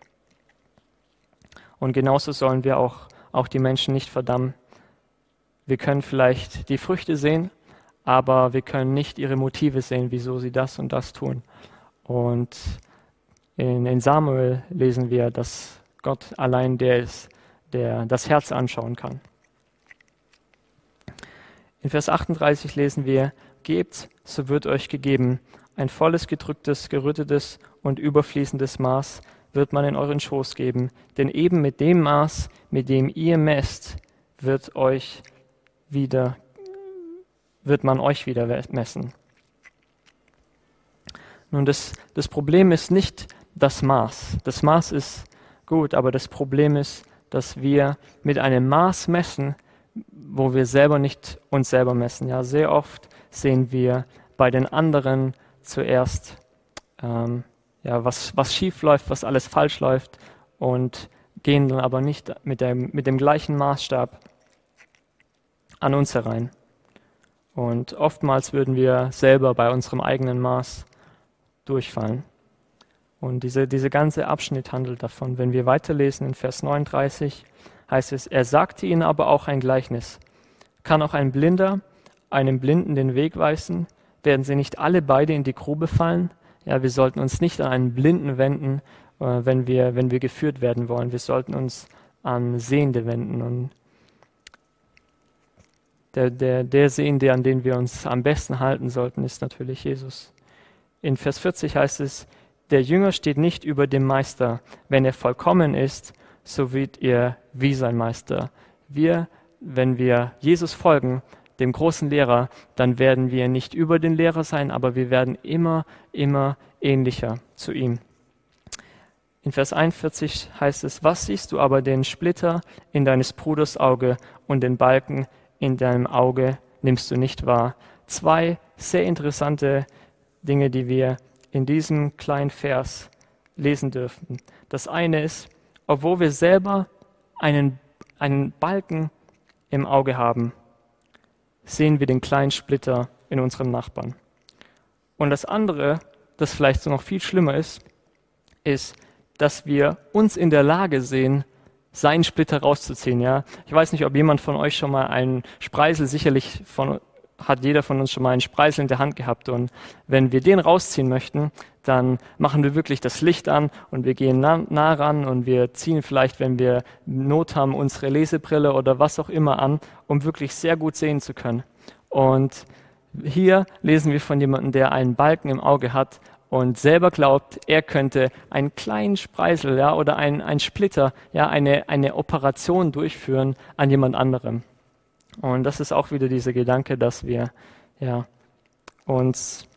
[SPEAKER 1] Und genauso sollen wir auch die Menschen nicht verdammen. Wir können vielleicht die Früchte sehen, aber wir können nicht ihre Motive sehen, wieso sie das und das tun. Und in Samuel lesen wir, dass Gott allein der ist, der das Herz anschauen kann. In Vers 38 lesen wir, gebt, so wird euch gegeben, ein volles, gedrücktes, gerüttetes und überfließendes Maß wird man in euren Schoß geben, denn eben mit dem Maß, mit dem ihr messt, wird man euch wieder messen. Nun, das Problem ist nicht das Maß. Das Maß ist gut, aber das Problem ist, dass wir mit einem Maß messen, wo wir selber nicht uns selber messen. Ja, sehr oft sehen wir bei den anderen zuerst, was schief läuft, was alles falsch läuft und gehen dann aber nicht mit dem gleichen Maßstab an uns herein. Und oftmals würden wir selber bei unserem eigenen Maß durchfallen. Und dieser ganze Abschnitt handelt davon. Wenn wir weiterlesen in Vers 39, heißt es, er sagte ihnen aber auch ein Gleichnis. Kann auch ein Blinder einem Blinden den Weg weisen? Werden sie nicht alle beide in die Grube fallen? Ja, wir sollten uns nicht an einen Blinden wenden, wenn wir geführt werden wollen. Wir sollten uns an Sehende wenden. Und der Sehende, an den wir uns am besten halten sollten, ist natürlich Jesus. In Vers 40 heißt es, der Jünger steht nicht über dem Meister. Wenn er vollkommen ist, so wird er wie sein Meister. Wenn wir Jesus folgen, dem großen Lehrer, dann werden wir nicht über den Lehrer sein, aber wir werden immer, immer ähnlicher zu ihm. In Vers 41 heißt es, was siehst du aber den Splitter in deines Bruders Auge und den Balken in deinem Auge nimmst du nicht wahr? 2 sehr interessante Dinge, die wir in diesem kleinen Vers lesen dürfen. Das eine ist, obwohl wir selber einen Balken im Auge haben, sehen wir den kleinen Splitter in unserem Nachbarn. Und das andere, das vielleicht so noch viel schlimmer ist, dass wir uns in der Lage sehen, seinen Splitter rauszuziehen. Ja? Ich weiß nicht, ob jemand von euch schon mal einen Spreisel, sicherlich hat jeder von uns schon mal einen Spreisel in der Hand gehabt. Und wenn wir den rausziehen möchten, dann machen wir wirklich das Licht an und wir gehen nah ran und wir ziehen vielleicht, wenn wir Not haben, unsere Lesebrille oder was auch immer an, um wirklich sehr gut sehen zu können. Und hier lesen wir von jemandem, der einen Balken im Auge hat und selber glaubt, er könnte einen kleinen Spreisel, ja, oder einen Splitter, ja, eine Operation durchführen an jemand anderem. Und das ist auch wieder dieser Gedanke, dass wir ja, uns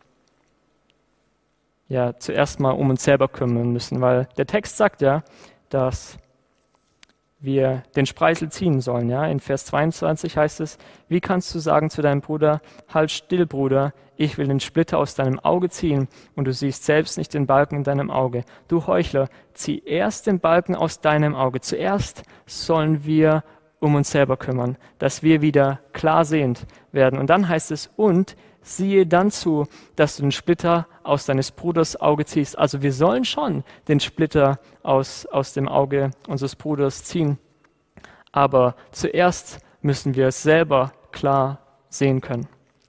[SPEAKER 1] ja zuerst mal um uns selber kümmern müssen, weil der Text sagt ja, dass wir den Spreisel ziehen sollen. Ja? In Vers 22 heißt es, wie kannst du sagen zu deinem Bruder, halt still, Bruder, ich will den Splitter aus deinem Auge ziehen und du siehst selbst nicht den Balken in deinem Auge. Du Heuchler, zieh erst den Balken aus deinem Auge. Zuerst sollen wir um uns selber kümmern, dass wir wieder klar sehend werden. Und dann heißt es, und siehe dann zu, dass du den Splitter aus deines Bruders Auge ziehst. Also wir sollen schon den Splitter aus dem Auge unseres Bruders ziehen. Aber zuerst müssen wir es selber klar sehen können.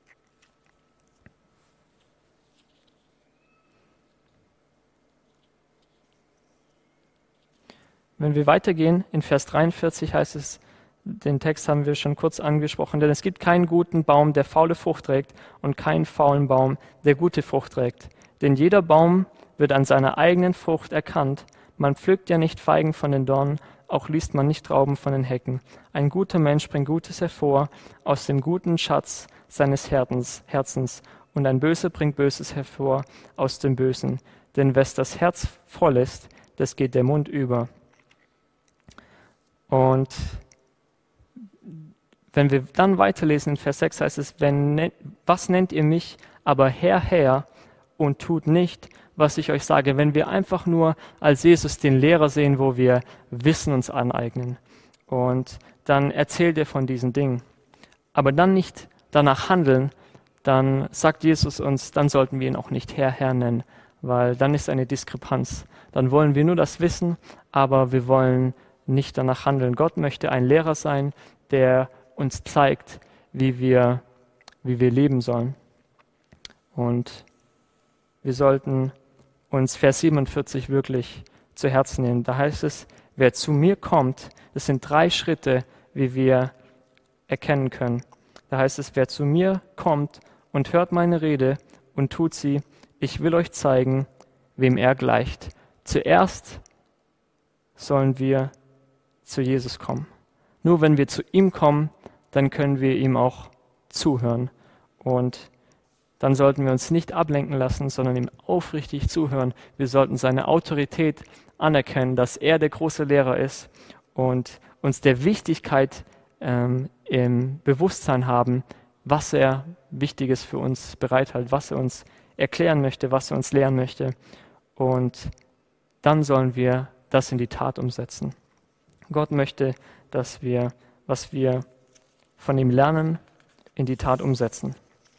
[SPEAKER 1] Wenn wir weitergehen, in Vers 43 heißt es, den Text haben wir schon kurz angesprochen, denn es gibt keinen guten Baum, der faule Frucht trägt, und keinen faulen Baum, der gute Frucht trägt. Denn jeder Baum wird an seiner eigenen Frucht erkannt. Man pflückt ja nicht Feigen von den Dornen, auch liest man nicht Trauben von den Hecken. Ein guter Mensch bringt Gutes hervor aus dem guten Schatz seines Herzens, und ein Böser bringt Böses hervor aus dem Bösen. Denn wes das Herz voll ist, das geht der Mund über. Und wenn wir dann weiterlesen in Vers 6 heißt es, was nennt ihr mich aber Herr, Herr, und tut nicht, was ich euch sage. Wenn wir einfach nur als Jesus den Lehrer sehen, wo wir Wissen uns aneignen, und dann erzählt er von diesen Dingen, aber dann nicht danach handeln, dann sagt Jesus uns, dann sollten wir ihn auch nicht Herr, Herr nennen, weil dann ist eine Diskrepanz. Dann wollen wir nur das Wissen, aber wir wollen nicht danach handeln. Gott möchte ein Lehrer sein, der uns zeigt, wie wir leben sollen. Und wir sollten uns Vers 47 wirklich zu Herzen nehmen. Da heißt es, wer zu mir kommt, das sind 3 Schritte, wie wir erkennen können. Da heißt es, wer zu mir kommt und hört meine Rede und tut sie, ich will euch zeigen, wem er gleicht. Zuerst sollen wir zu Jesus kommen. Nur wenn wir zu ihm kommen, dann können wir ihm auch zuhören. Und dann sollten wir uns nicht ablenken lassen, sondern ihm aufrichtig zuhören. Wir sollten seine Autorität anerkennen, dass er der große Lehrer ist und uns der Wichtigkeit im Bewusstsein haben, was er Wichtiges für uns bereithält, was er uns erklären möchte, was er uns lehren möchte. Und dann sollen wir das in die Tat umsetzen. Gott möchte, dass wir, was wir von ihm lernen, in die Tat umsetzen.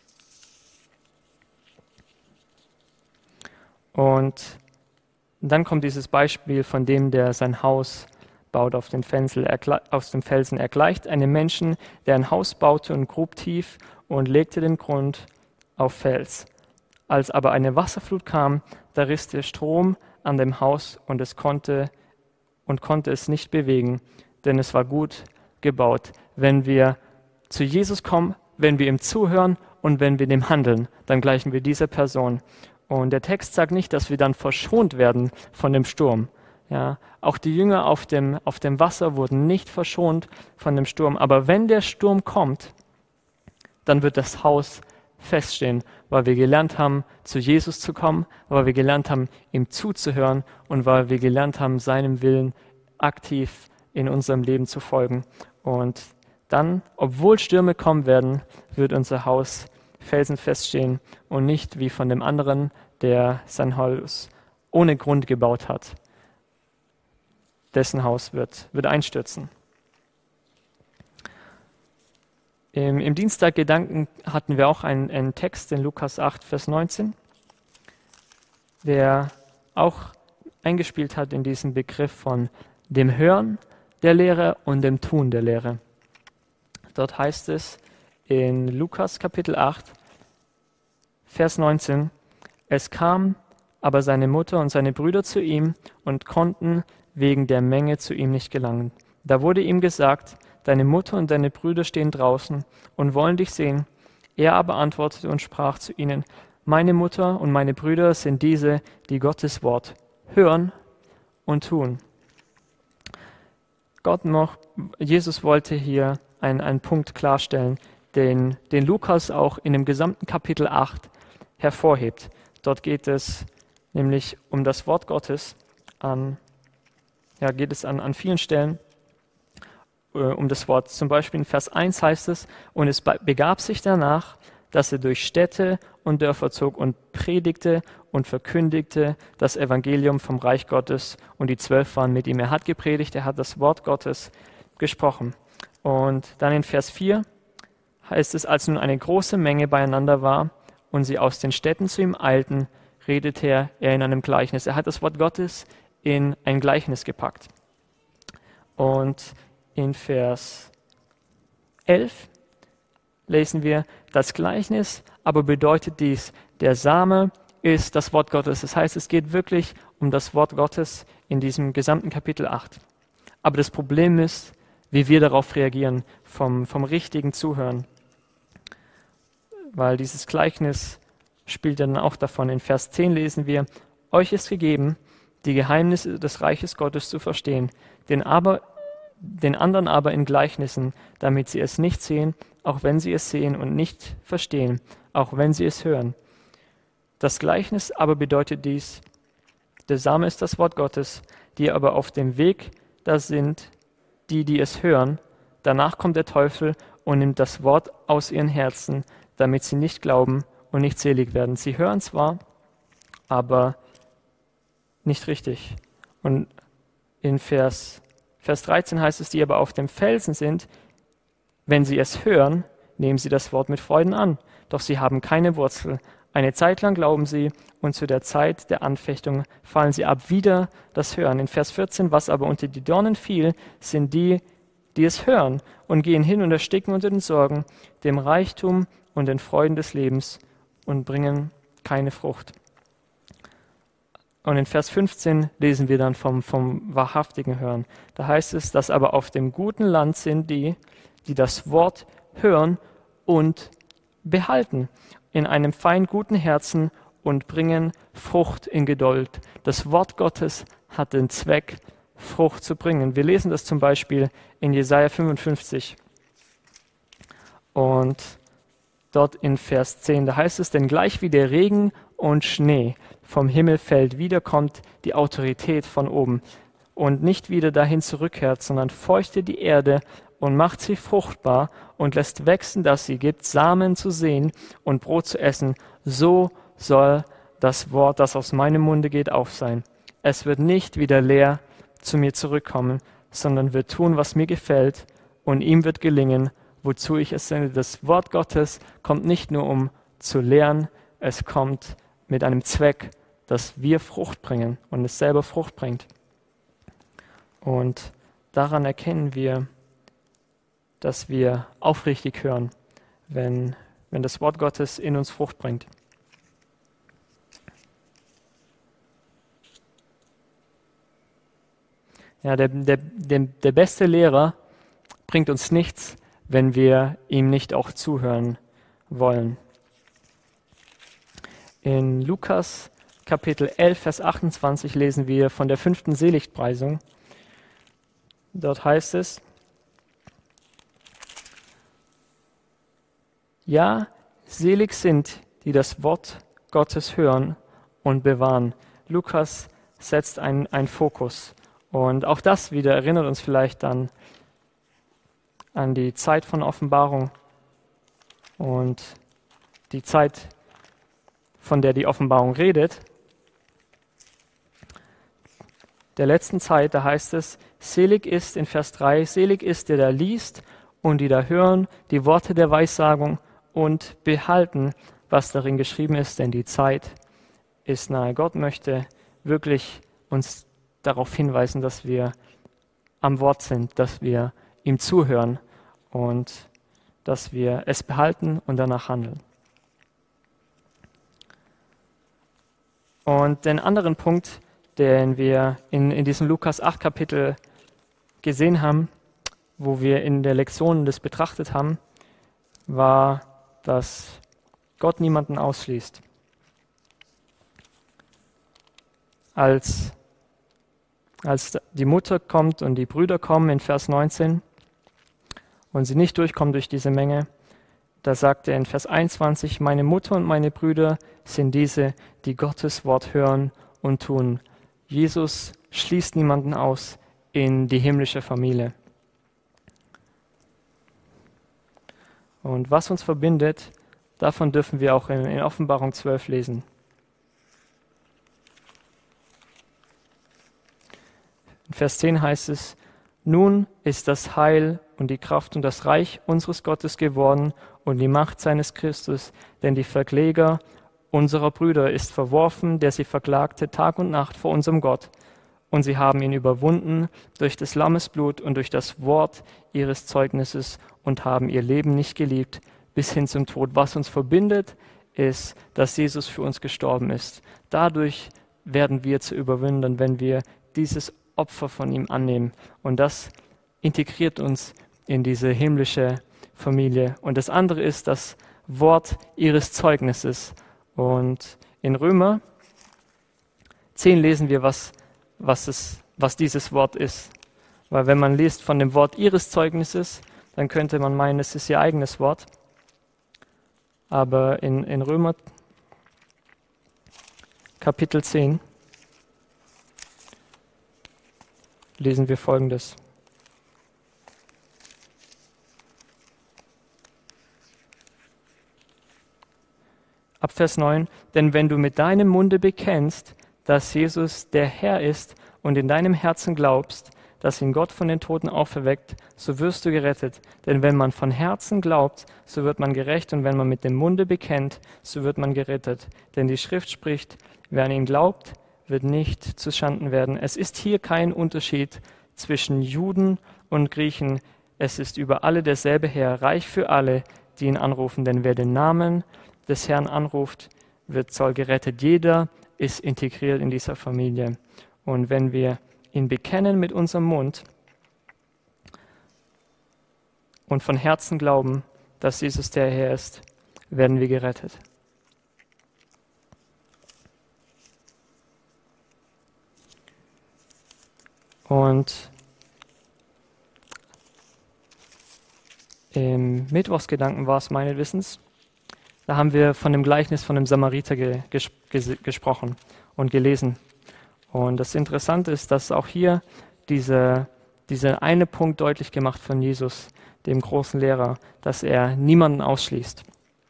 [SPEAKER 1] Und dann kommt dieses Beispiel von dem, der sein Haus baut auf dem Felsen. Er gleicht einem Menschen, der ein Haus baute und grub tief und legte den Grund auf Fels. Als aber eine Wasserflut kam, da riss der Strom an dem Haus und konnte es nicht bewegen, denn es war gut gebaut. Wenn wir zu Jesus kommen, wenn wir ihm zuhören und wenn wir dem handeln, dann gleichen wir dieser Person. Und der Text sagt nicht, dass wir dann verschont werden von dem Sturm. Ja, auch die Jünger auf dem Wasser wurden nicht verschont von dem Sturm. Aber wenn der Sturm kommt, dann wird das Haus feststehen, weil wir gelernt haben, zu Jesus zu kommen, weil wir gelernt haben, ihm zuzuhören und weil wir gelernt haben, seinem Willen aktiv in unserem Leben zu folgen. Und dann, obwohl Stürme kommen werden, wird unser Haus felsenfest stehen und nicht wie von dem anderen, der sein Haus ohne Grund gebaut hat. Dessen Haus wird einstürzen. Im Dienstaggedanken hatten wir auch einen Text in Lukas 8, Vers 19, der auch eingespielt hat in diesen Begriff von dem Hören der Lehre und dem Tun der Lehre. Dort heißt es in Lukas Kapitel 8, Vers 19, es kam aber seine Mutter und seine Brüder zu ihm und konnten wegen der Menge zu ihm nicht gelangen. Da wurde ihm gesagt, deine Mutter und deine Brüder stehen draußen und wollen dich sehen. Er aber antwortete und sprach zu ihnen, meine Mutter und meine Brüder sind diese, die Gottes Wort hören und tun. Jesus wollte hier einen Punkt klarstellen, den Lukas auch in dem gesamten Kapitel 8 hervorhebt. Dort geht es nämlich um das Wort Gottes, geht es an vielen Stellen um das Wort. Zum Beispiel in Vers 1 heißt es, und es begab sich danach, dass er durch Städte und Dörfer zog und predigte und verkündigte das Evangelium vom Reich Gottes, und die 12 waren mit ihm. Er hat gepredigt, er hat das Wort Gottes gesprochen. Und dann in Vers 4 heißt es, als nun eine große Menge beieinander war und sie aus den Städten zu ihm eilten, redete er in einem Gleichnis. Er hat das Wort Gottes in ein Gleichnis gepackt. Und in Vers 11 lesen wir, das Gleichnis aber bedeutet dies, der Same ist das Wort Gottes. Das heißt, es geht wirklich um das Wort Gottes in diesem gesamten Kapitel 8. Aber das Problem ist, wie wir darauf reagieren, vom richtigen Zuhören. Weil dieses Gleichnis spielt dann auch davon. In Vers 10 lesen wir, euch ist gegeben, die Geheimnisse des Reiches Gottes zu verstehen, den anderen aber in Gleichnissen, damit sie es nicht sehen, auch wenn sie es sehen, und nicht verstehen, auch wenn sie es hören. Das Gleichnis aber bedeutet dies, der Same ist das Wort Gottes, die aber auf dem Weg da sind, die es hören. Danach kommt der Teufel und nimmt das Wort aus ihren Herzen, damit sie nicht glauben und nicht selig werden. Sie hören zwar, aber nicht richtig. Und in Vers 13 heißt es, die aber auf dem Felsen sind, wenn sie es hören, nehmen sie das Wort mit Freuden an. Doch sie haben keine Wurzel. Eine Zeit lang glauben sie, und zu der Zeit der Anfechtung fallen sie ab, wieder das Hören. In Vers 14, was aber unter die Dornen fiel, sind die es hören und gehen hin und ersticken unter den Sorgen, dem Reichtum und den Freuden des Lebens und bringen keine Frucht. Und in Vers 15 lesen wir dann vom wahrhaftigen Hören. Da heißt es, dass aber auf dem guten Land sind die das Wort hören und behalten, in einem fein guten Herzen und bringen Frucht in Geduld. Das Wort Gottes hat den Zweck, Frucht zu bringen. Wir lesen das zum Beispiel in Jesaja 55. Und dort in Vers 10, da heißt es, denn gleich wie der Regen und Schnee vom Himmel fällt, wieder kommt die Autorität von oben und nicht wieder dahin zurückkehrt, sondern feuchtet die Erde und macht sie fruchtbar und lässt wachsen, dass sie gibt, Samen zu sehen und Brot zu essen. So soll das Wort, das aus meinem Munde geht, auch sein. Es wird nicht wieder leer zu mir zurückkommen, sondern wird tun, was mir gefällt, und ihm wird gelingen, wozu ich es sende. Das Wort Gottes kommt nicht nur, um zu lehren, es kommt mit einem Zweck, dass wir Frucht bringen und es selber Frucht bringt. Und daran erkennen wir, dass wir aufrichtig hören, wenn das Wort Gottes in uns Frucht bringt. Ja, der beste Lehrer bringt uns nichts, wenn wir ihm nicht auch zuhören wollen. In Lukas Kapitel 11, Vers 28 lesen wir von der 5. Seligpreisung. Dort heißt es, ja, selig sind, die das Wort Gottes hören und bewahren. Lukas setzt einen Fokus. Und auch das wieder erinnert uns vielleicht dann an die Zeit von Offenbarung und die Zeit, von der die Offenbarung redet. Der letzten Zeit, da heißt es, selig ist in Vers 3, selig ist, der da liest und die da hören die Worte der Weissagung und behalten, was darin geschrieben ist, denn die Zeit ist nahe. Gott möchte wirklich uns darauf hinweisen, dass wir am Wort sind, dass wir ihm zuhören und dass wir es behalten und danach handeln. Und den anderen Punkt, den wir in diesem Lukas 8 Kapitel gesehen haben, wo wir in der Lektion das betrachtet haben, war, dass Gott niemanden ausschließt. als die Mutter kommt und die Brüder kommen in Vers 19 und sie nicht durchkommen durch diese Menge, da sagt er in Vers 21, meine Mutter und meine Brüder sind diese, die Gottes Wort hören und tun. Jesus schließt niemanden aus in die himmlische Familie. Und was uns verbindet, davon dürfen wir auch in Offenbarung 12 lesen. In Vers 10 heißt es, nun ist das Heil und die Kraft und das Reich unseres Gottes geworden und die Macht seines Christus, denn die Verkläger unserer Brüder ist verworfen, der sie verklagte Tag und Nacht vor unserem Gott. Und sie haben ihn überwunden durch des Lammes Blut und durch das Wort ihres Zeugnisses und haben ihr Leben nicht geliebt bis hin zum Tod. Was uns verbindet, ist, dass Jesus für uns gestorben ist. Dadurch werden wir zu Überwindern, wenn wir dieses Opfer von ihm annehmen. Und das integriert uns in diese himmlische Familie. Und das andere ist das Wort ihres Zeugnisses. Und in Römer 10 lesen wir, was dieses Wort ist. Weil wenn man liest von dem Wort ihres Zeugnisses, dann könnte man meinen, es ist ihr eigenes Wort. Aber in Römer Kapitel 10 lesen wir Folgendes. Ab Vers 9, denn wenn du mit deinem Munde bekennst, dass Jesus der Herr ist und in deinem Herzen glaubst, dass ihn Gott von den Toten auferweckt, so wirst du gerettet. Denn wenn man von Herzen glaubt, so wird man gerecht, und wenn man mit dem Munde bekennt, so wird man gerettet. Denn die Schrift spricht, wer an ihn glaubt, wird nicht zuschanden werden. Es ist hier kein Unterschied zwischen Juden und Griechen. Es ist über alle derselbe Herr, reich für alle, die ihn anrufen. Denn wer den Namen des Herrn anruft, soll gerettet. Jeder ist integriert in dieser Familie. Und wenn wir ihn bekennen mit unserem Mund und von Herzen glauben, dass Jesus der Herr ist, werden wir gerettet. Und im Mittwochsgedanken war es meines Wissens, da haben wir von dem Gleichnis von dem Samariter gesprochen und gelesen. Und das Interessante ist, dass auch hier dieser eine Punkt deutlich gemacht von Jesus, dem großen Lehrer, dass er niemanden ausschließt.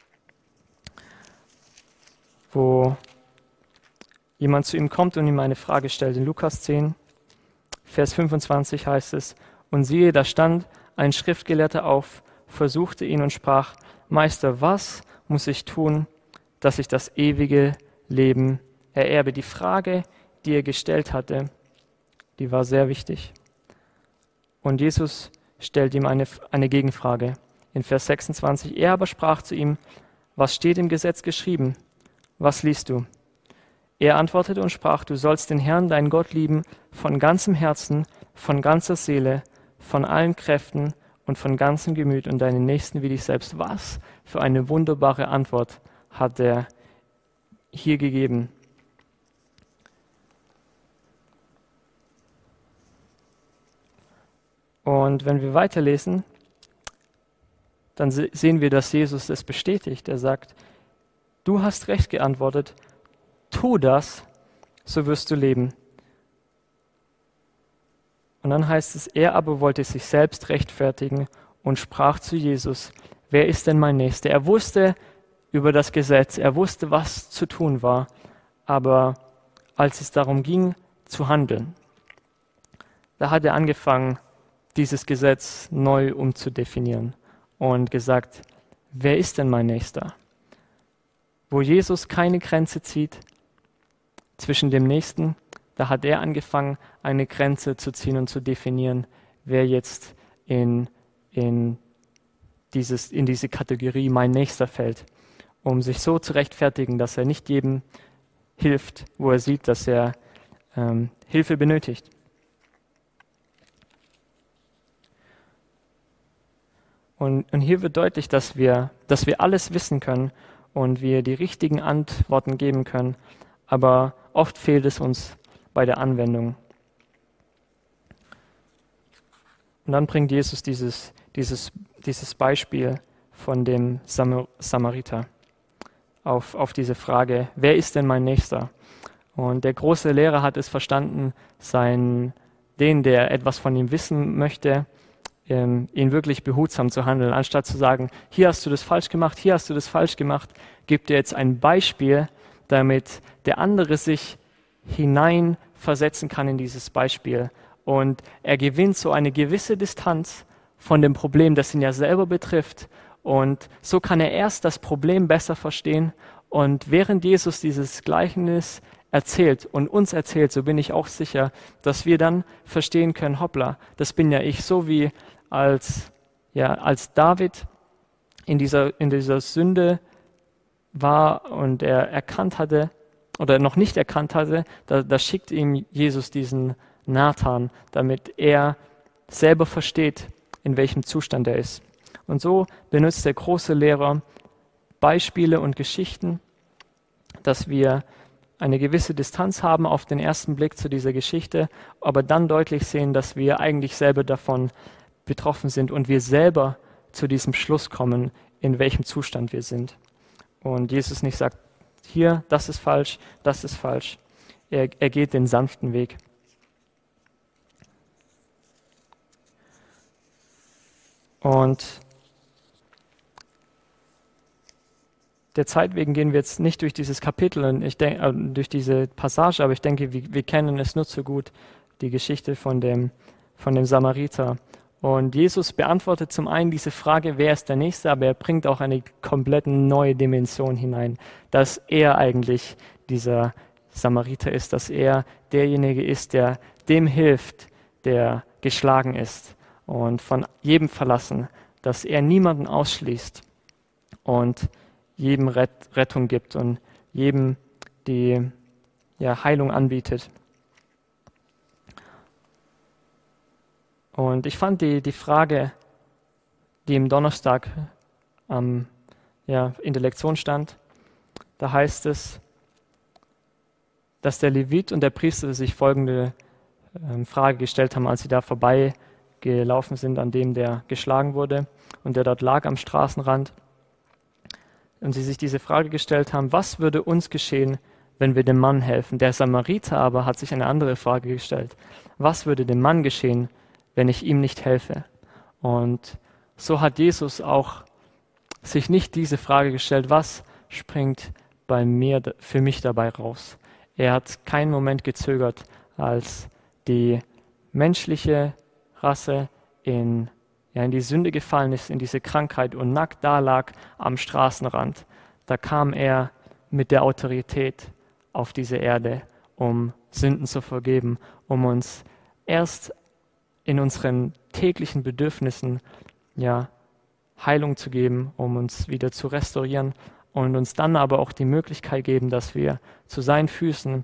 [SPEAKER 1] Wo jemand zu ihm kommt und ihm eine Frage stellt. In Lukas 10, Vers 25 heißt es, und siehe, da stand ein Schriftgelehrter auf, versuchte ihn und sprach, Meister, was muss ich tun, dass ich das ewige Leben ererbe? Die Frage, die er gestellt hatte, die war sehr wichtig. Und Jesus stellt ihm eine Gegenfrage. In Vers 26, er aber sprach zu ihm, was steht im Gesetz geschrieben? Was liest du? Er antwortete und sprach, du sollst den Herrn, deinen Gott, lieben, von ganzem Herzen, von ganzer Seele, von allen Kräften und von ganzem Gemüt und deinen Nächsten wie dich selbst. Was für eine wunderbare Antwort hat er hier gegeben. Und wenn wir weiterlesen, dann sehen wir, dass Jesus es bestätigt. Er sagt, du hast recht geantwortet, tu das, so wirst du leben. Und dann heißt es, er aber wollte sich selbst rechtfertigen und sprach zu Jesus, wer ist denn mein Nächster? Er wusste über das Gesetz, er wusste, was zu tun war, aber als es darum ging, zu handeln, da hat er angefangen, dieses Gesetz neu umzudefinieren und gesagt, wer ist denn mein Nächster? Wo Jesus keine Grenze zieht zwischen dem Nächsten, da hat er angefangen, eine Grenze zu ziehen und zu definieren, wer jetzt in diese Kategorie mein Nächster fällt, um sich so zu rechtfertigen, dass er nicht jedem hilft, wo er sieht, dass er Hilfe benötigt. Und hier wird deutlich, dass wir alles wissen können und wir die richtigen Antworten geben können, aber oft fehlt es uns bei der Anwendung. Und dann bringt Jesus dieses Beispiel von dem Samariter auf diese Frage, wer ist denn mein Nächster? Und der große Lehrer hat es verstanden, der etwas von ihm wissen möchte, ihn wirklich behutsam zu handeln. Anstatt zu sagen, hier hast du das falsch gemacht, hier hast du das falsch gemacht, gibt er jetzt ein Beispiel, damit der andere sich hineinversetzen kann in dieses Beispiel. Und er gewinnt so eine gewisse Distanz von dem Problem, das ihn ja selber betrifft. Und so kann er erst das Problem besser verstehen. Und während Jesus dieses Gleichnis erzählt und uns erzählt, so bin ich auch sicher, dass wir dann verstehen können, hoppla, das bin ja ich, so wie als David in dieser Sünde war und er erkannt hatte oder noch nicht erkannt hatte, da schickt ihm Jesus diesen Nathan, damit er selber versteht, in welchem Zustand er ist. Und so benutzt der große Lehrer Beispiele und Geschichten, dass wir eine gewisse Distanz haben auf den ersten Blick zu dieser Geschichte, aber dann deutlich sehen, dass wir eigentlich selber davon betroffen sind und wir selber zu diesem Schluss kommen, in welchem Zustand wir sind. Und Jesus nicht sagt, hier, das ist falsch, das ist falsch. Er geht den sanften Weg. Und der Zeit wegen gehen wir jetzt nicht durch dieses Kapitel und durch diese Passage, aber ich denke, wir kennen es nur zu gut, die Geschichte von dem Samariter. Und Jesus beantwortet zum einen diese Frage, wer ist der Nächste, aber er bringt auch eine komplett neue Dimension hinein, dass er eigentlich dieser Samariter ist, dass er derjenige ist, der dem hilft, der geschlagen ist und von jedem verlassen, dass er niemanden ausschließt und jedem Rettung gibt und jedem die Heilung anbietet. Und ich fand die Frage, die im Donnerstag in der Lektion stand, da heißt es, dass der Levit und der Priester sich folgende Frage gestellt haben, als sie da vorbeigelaufen sind an dem, der geschlagen wurde und der dort lag am Straßenrand. Und sie sich diese Frage gestellt haben, was würde uns geschehen, wenn wir dem Mann helfen? Der Samariter aber hat sich eine andere Frage gestellt. Was würde dem Mann geschehen, wenn ich ihm nicht helfe? Und so hat Jesus auch sich nicht diese Frage gestellt, was springt für mich dabei raus? Er hat keinen Moment gezögert, als die menschliche Rasse in die Sünde gefallen ist, in diese Krankheit und nackt da lag am Straßenrand. Da kam er mit der Autorität auf diese Erde, um Sünden zu vergeben, um uns erst in unseren täglichen Bedürfnissen Heilung zu geben, um uns wieder zu restaurieren und uns dann aber auch die Möglichkeit geben, dass wir zu seinen Füßen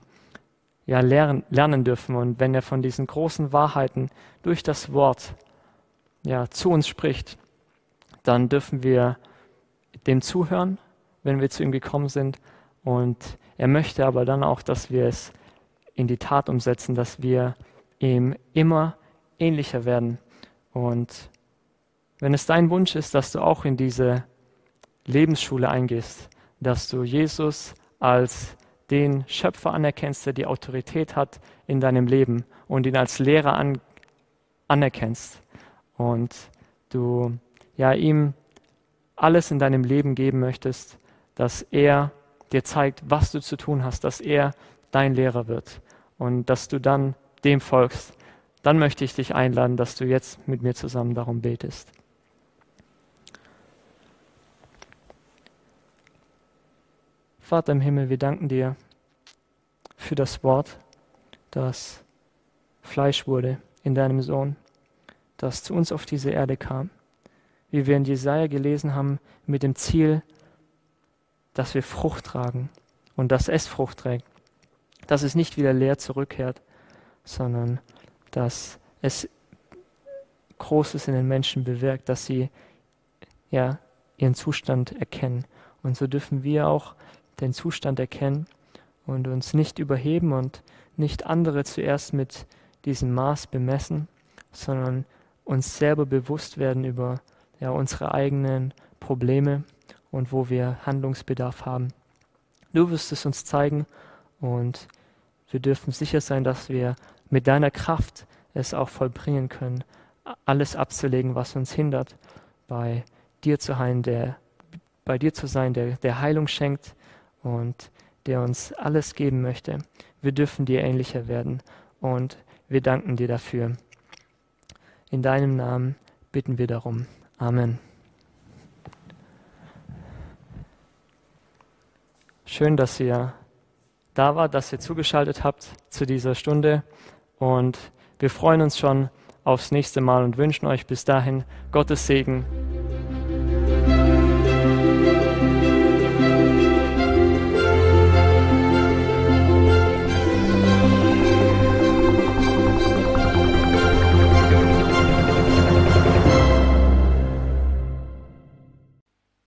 [SPEAKER 1] lernen dürfen. Und wenn er von diesen großen Wahrheiten durch das Wort zu uns spricht, dann dürfen wir dem zuhören, wenn wir zu ihm gekommen sind. Und er möchte aber dann auch, dass wir es in die Tat umsetzen, dass wir ihm immer ähnlicher werden. Und wenn es dein Wunsch ist, dass du auch in diese Lebensschule eingehst, dass du Jesus als den Schöpfer anerkennst, der die Autorität hat in deinem Leben und ihn als Lehrer anerkennst, und du ihm alles in deinem Leben geben möchtest, dass er dir zeigt, was du zu tun hast, dass er dein Lehrer wird und dass du dann dem folgst, dann möchte ich dich einladen, dass du jetzt mit mir zusammen darum betest. Vater im Himmel, wir danken dir für das Wort, das Fleisch wurde in deinem Sohn, das zu uns auf diese Erde kam, wie wir in Jesaja gelesen haben, mit dem Ziel, dass wir Frucht tragen und dass es Frucht trägt, dass es nicht wieder leer zurückkehrt, sondern dass es Großes in den Menschen bewirkt, dass sie ihren Zustand erkennen. Und so dürfen wir auch den Zustand erkennen und uns nicht überheben und nicht andere zuerst mit diesem Maß bemessen, sondern uns selber bewusst werden über unsere eigenen Probleme und wo wir Handlungsbedarf haben. Du wirst es uns zeigen und wir dürfen sicher sein, dass wir mit deiner Kraft es auch vollbringen können, alles abzulegen, was uns hindert, bei dir zu sein, der Heilung schenkt und der uns alles geben möchte. Wir dürfen dir ähnlicher werden und wir danken dir dafür. In deinem Namen bitten wir darum. Amen. Schön, dass ihr da wart, dass ihr zugeschaltet habt zu dieser Stunde und wir freuen uns schon aufs nächste Mal und wünschen euch bis dahin Gottes Segen.